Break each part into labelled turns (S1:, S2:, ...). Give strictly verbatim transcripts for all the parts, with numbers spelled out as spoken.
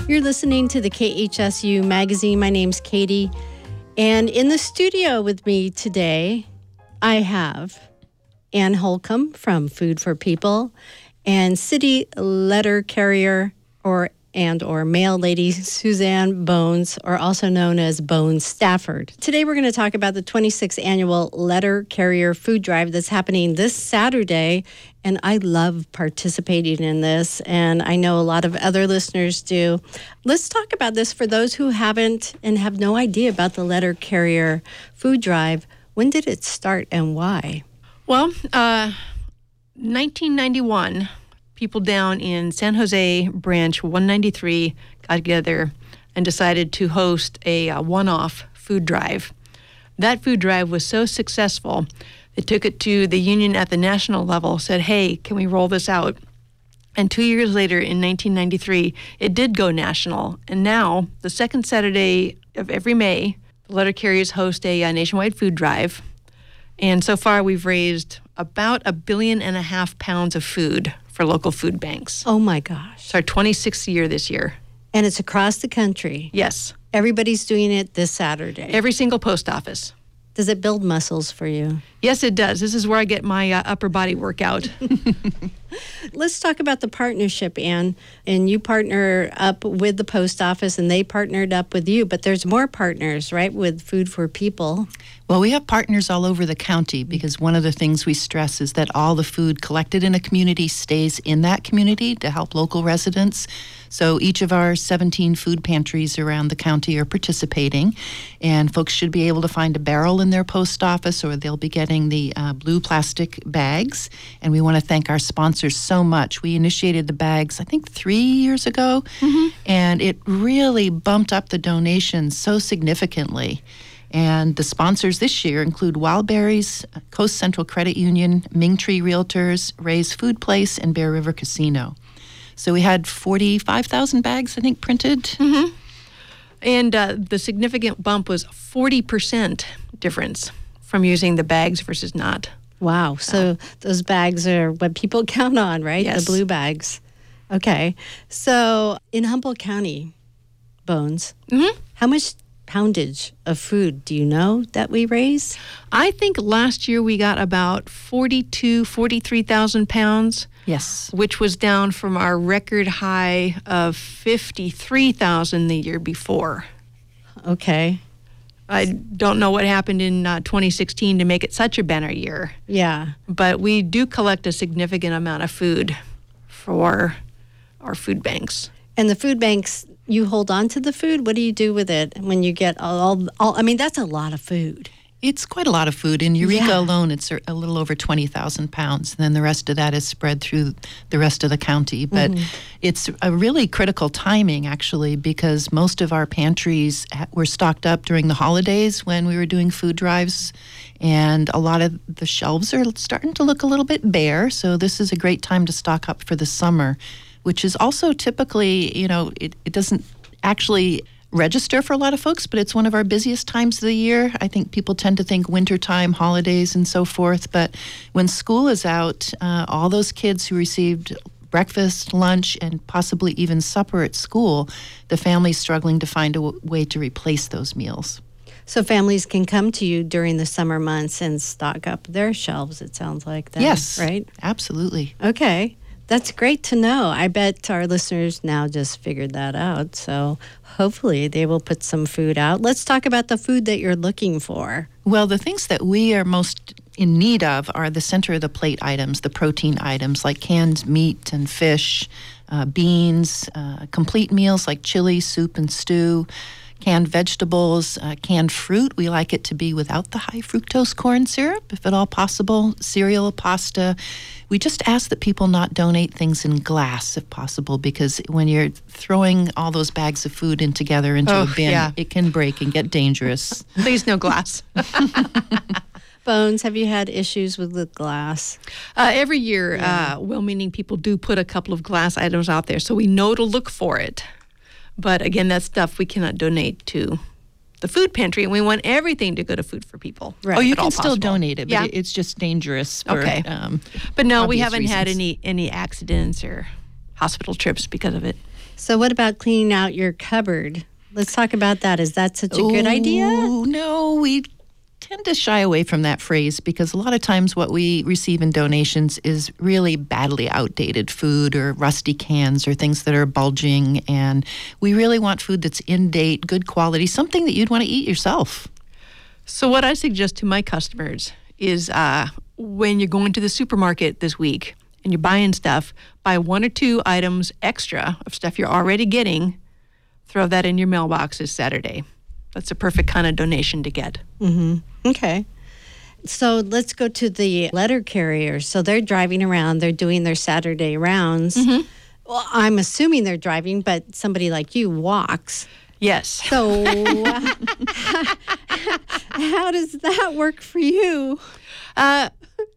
S1: You're listening to the K H S U magazine. My name's Katie. And in the studio with me today, I have Ann Holcomb from Food for People and city letter carrier or and or mail lady Suzanne Bones, or also known as Bones Stafford. Today we're going to talk about the twenty-sixth annual Letter Carrier Food Drive that's happening this Saturday. And I love participating in this, and I know a lot of other listeners do. Let's talk about this for those who haven't and have no idea about the Letter Carrier Food Drive. When did it start and why?
S2: Well, uh, nineteen ninety-one, people down in San Jose Branch one ninety-three got together and decided to host a, a one-off food drive. That food drive was so successful, they took it to the union at the national level, said, hey, can we roll this out? And two years later, in nineteen ninety-three, it did go national. And now, the second Saturday of every May, the letter carriers host a, a nationwide food drive. And so far, we've raised about a billion and a half pounds of food for local food banks.
S1: Oh, my gosh.
S2: It's our twenty-sixth year this year.
S1: And it's across the country.
S2: Yes.
S1: Everybody's doing it this Saturday.
S2: Every single post office.
S1: Does it build muscles for you?
S2: Yes, it does. This is where I get my uh, upper body workout.
S1: Let's talk about the partnership, Ann. And you partner up with the post office, and they partnered up with you. But there's more partners, right, with Food for People.
S3: Well, we have partners all over the county because one of the things we stress is that all the food collected in a community stays in that community to help local residents. So each of our seventeen food pantries around the county are participating, and folks should be able to find a barrel in their post office, or they'll be getting the uh, blue plastic bags. And we want to thank our sponsors so much. We initiated the bags, I think, three years ago, mm-hmm. and it really bumped up the donations so significantly. And the sponsors this year include Wild Berries, Coast Central Credit Union, Ming Tree Realtors, Ray's Food Place, and Bear River Casino. So we had forty-five thousand bags, I think, printed.
S2: Mm-hmm. And uh, the significant bump was forty percent difference from using the bags versus not.
S1: Wow. So uh, those bags are what people count on, right?
S2: Yes.
S1: The blue bags. Okay. So in Humboldt County, Bones,
S2: mm-hmm.
S1: how much poundage of food do you know that we raise?
S2: I think last year we got about forty-two, forty-three thousand pounds.
S3: Yes.
S2: Which was down from our record high of fifty-three thousand the year before.
S1: Okay.
S2: I don't know what happened in uh, twenty sixteen to make it such a banner year.
S1: Yeah.
S2: But we do collect a significant amount of food for our food banks.
S1: And the food banks, you hold on to the food? What do you do with it when you get all, all, all I mean, that's a lot of food.
S3: It's quite a lot of food. In Eureka
S1: yeah.
S3: alone, it's a little over twenty thousand pounds. And then the rest of that is spread through the rest of the county. But mm-hmm. it's a really critical timing, actually, because most of our pantries were stocked up during the holidays when we were doing food drives. And a lot of the shelves are starting to look a little bit bare. So this is a great time to stock up for the summer, which is also typically, you know, it, it doesn't actually register for a lot of folks, but it's one of our busiest times of the year. I think people tend to think wintertime, holidays, and so forth. But when school is out, uh, all those kids who received breakfast, lunch, and possibly even supper at school, the family's struggling to find a w- way to replace those meals.
S1: So families can come to you during the summer months and stock up their shelves, it sounds like that.
S3: Yes.
S1: Right?
S3: Absolutely.
S1: Okay. That's great to know. I bet our listeners now just figured that out. So hopefully they will put some food out. Let's talk about the food that you're looking for.
S3: Well, the things that we are most in need of are the center of the plate items, the protein items like canned meat and fish, uh, beans, uh, complete meals like chili, soup, and stew, canned vegetables, uh, canned fruit. We like it to be without the high fructose corn syrup, if at all possible, cereal, pasta. We just ask that people not donate things in glass, if possible, because when you're throwing all those bags of food in together into
S2: oh,
S3: a bin,
S2: yeah.
S3: it can break and get dangerous.
S2: Please, no glass.
S1: Bones, have you had issues with the glass?
S2: Uh, every year,
S1: Yeah.
S2: uh, well-meaning people do put a couple of glass items out there, so we know to look for it. But again, that's stuff we cannot donate to the food pantry, and we want everything to go to Food for People.
S1: Right.
S3: Oh, you
S2: if at all
S3: can still
S2: possible.
S3: donate it, but
S2: Yeah.
S3: it- it's just dangerous for
S2: Okay.
S3: um,
S2: But no, we
S3: obvious
S2: haven't had
S3: reasons.
S2: any any accidents or hospital trips because of it.
S1: So what about cleaning out your cupboard? Let's talk about that. Is that such a good idea?
S3: Oh, no, we tend to shy away from that phrase because a lot of times what we receive in donations is really badly outdated food or rusty cans or things that are bulging. And we really want food that's in date, good quality, something that you'd want to eat yourself.
S2: So what I suggest to my customers is uh, when you're going to the supermarket this week and you're buying stuff, buy one or two items extra of stuff you're already getting, throw that in your mailbox this Saturday. That's a perfect kind of donation to get.
S1: Mm-hmm. Okay. So let's go to the letter carriers. So they're driving around. They're doing their Saturday rounds. Mm-hmm. Well, I'm assuming they're driving, but somebody like you walks.
S2: Yes.
S1: So uh, how does that work for you?
S2: Uh,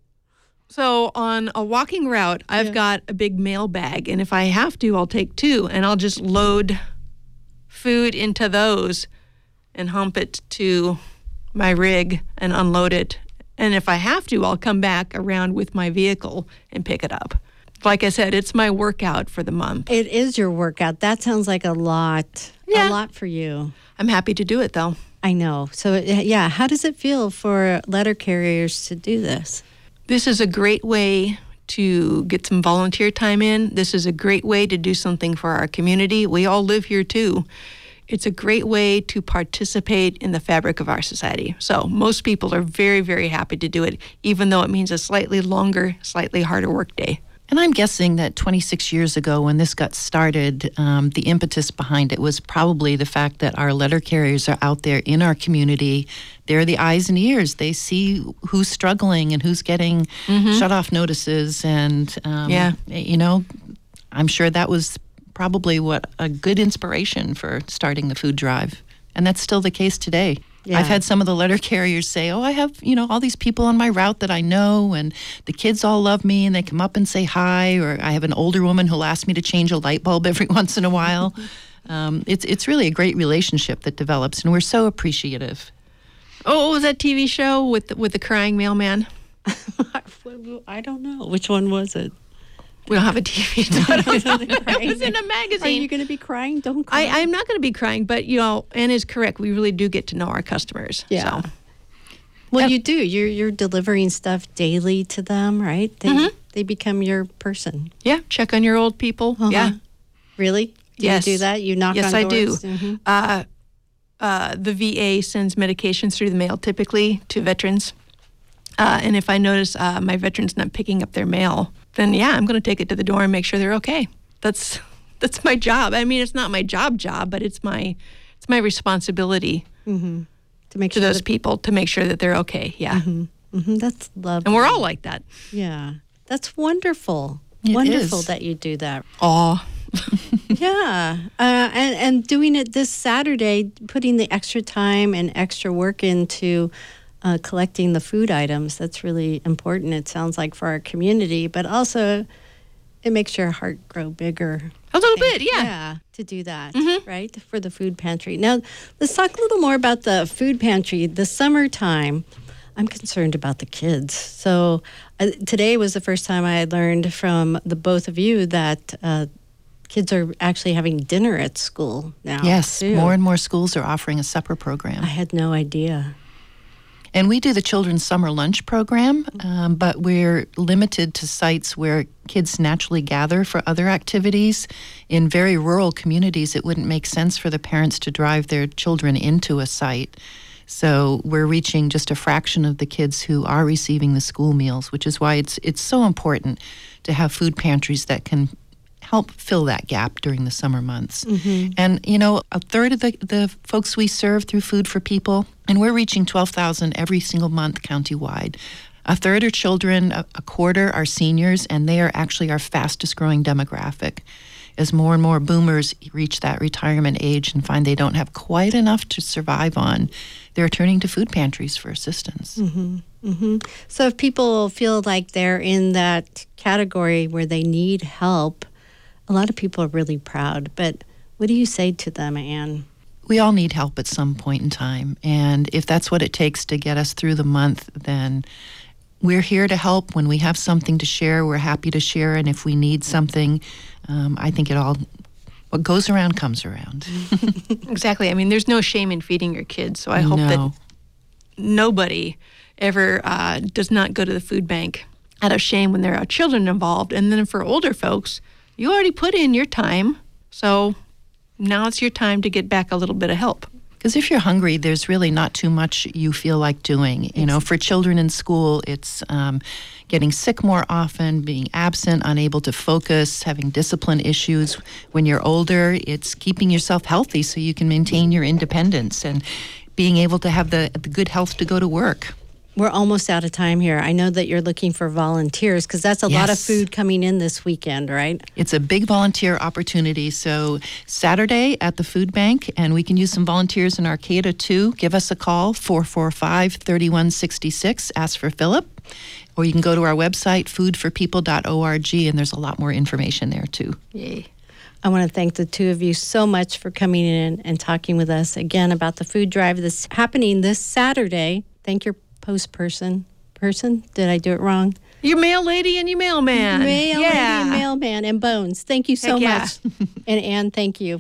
S2: so on a walking route, I've yeah. got a big mail bag. And if I have to, I'll take two. And I'll just load food into those and hump it to my rig and unload it. And if I have to, I'll come back around with my vehicle and pick it up. Like I said, it's my workout for the month.
S1: It is your workout. That sounds like a lot,
S2: yeah.
S1: a lot for you.
S2: I'm happy to do it, though.
S1: I know. So, yeah, how does it feel for letter carriers to do this?
S2: This is a great way to get some volunteer time in. This is a great way to do something for our community. We all live here, too. It's a great way to participate in the fabric of our society. So most people are very, very happy to do it, even though it means a slightly longer, slightly harder work day.
S3: And I'm guessing that twenty-six years ago when this got started, um, the impetus behind it was probably the fact that our letter carriers are out there in our community. They're the eyes and ears. They see who's struggling and who's getting mm-hmm. shut-off notices. And, um,
S2: yeah.
S3: you know, I'm sure that was probably what a good inspiration for starting the food drive. And that's still the case today. Yeah. I've had some of the letter carriers say, oh, I have, you know, all these people on my route that I know, and the kids all love me, and they come up and say hi, or I have an older woman who'll ask me to change a light bulb every once in a while. um, it's it's really a great relationship that develops, and we're so appreciative.
S2: Oh, what was that T V show with the, with the crying mailman?
S1: I don't know. Which one was it?
S2: We don't have a T V. So I don't know. It was in a magazine.
S1: Are you going to be crying? Don't cry.
S2: I, I'm not going to be crying, but, you know, Ann is correct. We really do get to know our customers.
S1: Yeah.
S2: So.
S1: Well,
S2: Yep.
S1: you do. You're you're delivering stuff daily to them, right? They
S2: Mhm.
S1: they become your person.
S2: Yeah, check on your old people.
S1: Uh-huh.
S2: Yeah.
S1: Really? Do
S2: Yes.
S1: you do that? You knock
S2: Yes,
S1: on
S2: I
S1: doors?
S2: do.
S1: Mm-hmm.
S2: Uh, uh, the V A sends medications through the mail typically to veterans. Uh, and if I notice uh, my veterans not picking up their mail, then yeah, I'm going to take it to the door and make sure they're okay. That's that's my job. I mean, it's not my job job, but it's my it's my responsibility
S1: Mm-hmm. To make
S2: to
S1: sure
S2: those
S1: that,
S2: people to make sure that they're okay. Yeah.
S1: Mm-hmm. Mm-hmm. That's lovely.
S2: And we're all like that.
S1: Yeah. That's wonderful.
S3: It
S1: wonderful
S3: is.
S1: that you do that.
S2: Aw.
S1: Yeah. Uh, and, and doing it this Saturday, putting the extra time and extra work into uh, collecting the food items, that's really important, it sounds like, for our community, but also it makes your heart grow bigger.
S2: A little
S1: I think.
S2: bit, yeah.
S1: Yeah, to do that,
S2: Mhm.
S1: right, for the food pantry. Now, let's talk a little more about the food pantry. The summertime, I'm concerned about the kids. So uh, today was the first time I had learned from the both of you that uh, kids are actually having dinner at school now.
S3: Yes,
S1: too.
S3: more and more schools are offering a supper program.
S1: I had no idea.
S3: And we do the children's summer lunch program, um, but we're limited to sites where kids naturally gather for other activities. In very rural communities, it wouldn't make sense for the parents to drive their children into a site. So we're reaching just a fraction of the kids who are receiving the school meals, which is why it's it's so important to have food pantries that can help fill that gap during the summer months.
S1: Mm-hmm.
S3: And, you know, a third of the, the folks we serve through Food for People, and we're reaching twelve thousand every single month countywide. A third are children, a, a quarter are seniors, and they are actually our fastest growing demographic. As more and more boomers reach that retirement age and find they don't have quite enough to survive on, they're turning to food pantries for assistance.
S1: Mm-hmm. Mm-hmm. So if people feel like they're in that category where they need help, a lot of people are really proud. But what do you say to them, Ann?
S3: We all need help at some point in time. And if that's what it takes to get us through the month, then we're here to help. When we have something to share, we're happy to share. And if we need something, um, I think it all What goes around comes around.
S2: Exactly. I mean, there's no shame in feeding your kids. So I hope
S3: No.
S2: that nobody ever uh, does not go to the food bank out of shame when there are children involved. And then for older folks, you already put in your time. So now it's your time to get back a little bit of help.
S3: Because if you're hungry, there's really not too much you feel like doing. You know, for children in school, it's um, getting sick more often, being absent, unable to focus, having discipline issues. When you're older, it's keeping yourself healthy so you can maintain your independence and being able to have the, the good health to go to work.
S1: We're almost out of time here. I know that you're looking for volunteers because that's a lot of
S3: Yes.
S1: food coming in this weekend, right?
S3: It's a big volunteer opportunity. So Saturday at the food bank, and we can use some volunteers in Arcata too. Give us a call, four four five, three one six six. Ask for Philip. Or you can go to our website, food for people dot org, and there's a lot more information there too.
S2: Yay.
S1: I want to thank the two of you so much for coming in and talking with us again about the food drive that's happening this Saturday. Thank your post person. Person? Did I do it wrong?
S2: Your mail lady and your mailman.
S1: Mail
S2: yeah.
S1: lady, mailman, and Bones. Thank you so
S2: Heck yeah.
S1: much. And Ann, thank you